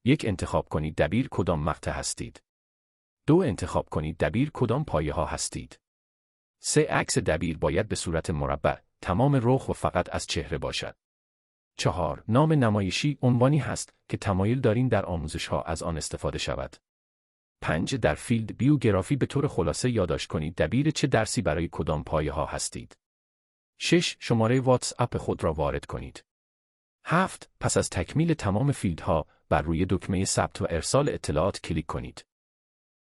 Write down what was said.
1. انتخاب کنید دبیر کدام مقطع هستید. 2. انتخاب کنید دبیر کدام پایه ها هستید. 3. عکس دبیر باید به صورت مربع، تمام رخ و فقط از چهره باشد. 4. نام نمایشی عنوانی هست که تمایل دارین در آموزش ها از آن استفاده شود. 5. در فیلد بیوگرافی به طور خلاصه یادداشت کنید دبیر چه درسی برای کدام پایه ها هستید. 6. شماره واتس اپ خود را وارد کنید. 7. پس از تکمیل تمام فیلدها، بر روی دکمه ثبت و ارسال اطلاعات کلیک کنید.